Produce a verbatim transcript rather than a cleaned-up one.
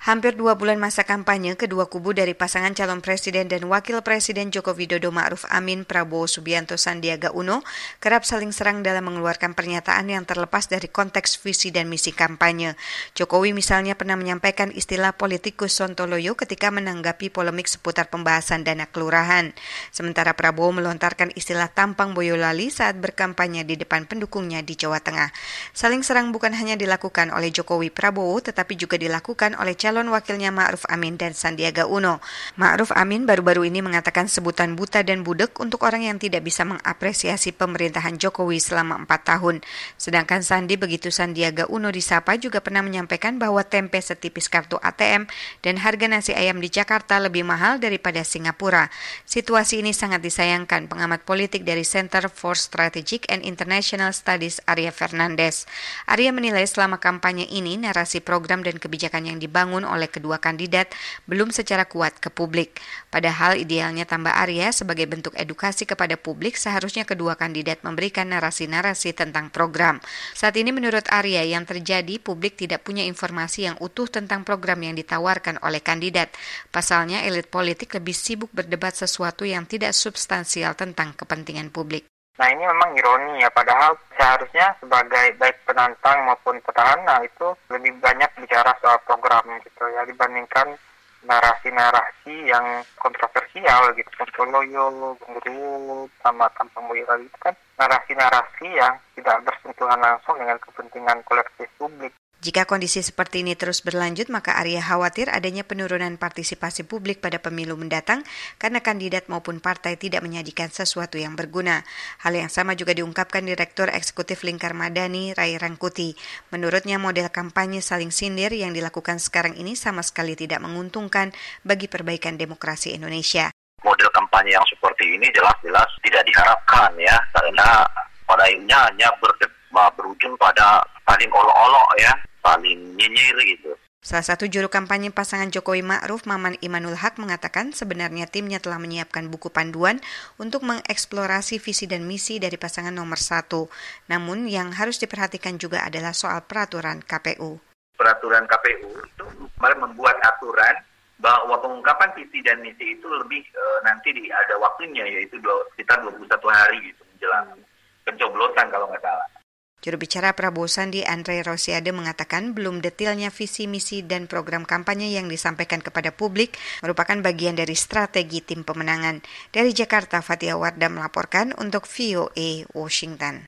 Hampir dua bulan masa kampanye, kedua kubu dari pasangan calon presiden dan wakil presiden Joko Widodo Ma'ruf Amin Prabowo Subianto Sandiaga Uno kerap saling serang dalam mengeluarkan pernyataan yang terlepas dari konteks visi dan misi kampanye. Jokowi misalnya pernah menyampaikan istilah politikus sontoloyo ketika menanggapi polemik seputar pembahasan dana kelurahan. Sementara Prabowo melontarkan istilah tampang Boyolali saat berkampanye di depan pendukungnya di Jawa Tengah. Saling serang bukan hanya dilakukan oleh Jokowi Prabowo, tetapi juga dilakukan oleh calon calon wakilnya Ma'ruf Amin dan Sandiaga Uno. Ma'ruf Amin baru-baru ini mengatakan sebutan buta dan budek untuk orang yang tidak bisa mengapresiasi pemerintahan Jokowi selama empat tahun. Sedangkan Sandi begitu Sandiaga Uno disapa juga pernah menyampaikan bahwa tempe setipis kartu A T M dan harga nasi ayam di Jakarta lebih mahal daripada Singapura. Situasi ini sangat disayangkan pengamat politik dari Center for Strategic and International Studies Arya Fernandes. Arya menilai selama kampanye ini narasi program dan kebijakan yang dibangun oleh kedua kandidat belum secara kuat ke publik. Padahal idealnya, tambah Arya, sebagai bentuk edukasi kepada publik seharusnya kedua kandidat memberikan narasi-narasi tentang program. Saat ini menurut Arya yang terjadi publik tidak punya informasi yang utuh tentang program yang ditawarkan oleh kandidat. Pasalnya elit politik lebih sibuk berdebat sesuatu yang tidak substansial tentang kepentingan publik. Nah, ini memang ironi ya, padahal seharusnya sebagai baik penantang maupun petahana itu lebih banyak bicara soal program gitu ya, dibandingkan narasi-narasi yang kontroversial gitu, sontoloyo, genderuwo, sama tampang Boyolali itu kan narasi-narasi yang tidak bersentuhan langsung dengan kepentingan kolektif publik. Jika kondisi seperti ini terus berlanjut, maka Arya khawatir adanya penurunan partisipasi publik pada pemilu mendatang karena kandidat maupun partai tidak menyajikan sesuatu yang berguna. Hal yang sama juga diungkapkan Direktur Eksekutif Lingkar Madani, Ray Rangkuti. Menurutnya model kampanye saling sindir yang dilakukan sekarang ini sama sekali tidak menguntungkan bagi perbaikan demokrasi Indonesia. Model kampanye yang seperti ini jelas-jelas tidak diharapkan ya, karena pada akhirnya hanya ber- berujung pada saling olok-olok ya, saling nyinyir gitu. Salah satu juru kampanye pasangan Jokowi Ma'ruf, Maman Imanul Haq, mengatakan sebenarnya timnya telah menyiapkan buku panduan untuk mengeksplorasi visi dan misi dari pasangan nomor satu. Namun yang harus diperhatikan juga adalah soal peraturan K P U. Peraturan K P U itu membuat aturan bahwa pengungkapan visi dan misi itu lebih e, nanti di, ada waktunya, yaitu dua, sekitar dua puluh satu hari gitu menjelang pencoblosan kalau nggak salah. Juru bicara Prabowo Sandi, Andre Rosiade, mengatakan belum detailnya visi, misi, dan program kampanye yang disampaikan kepada publik merupakan bagian dari strategi tim pemenangan. Dari Jakarta, Fatia Wardah melaporkan untuk V O A Washington.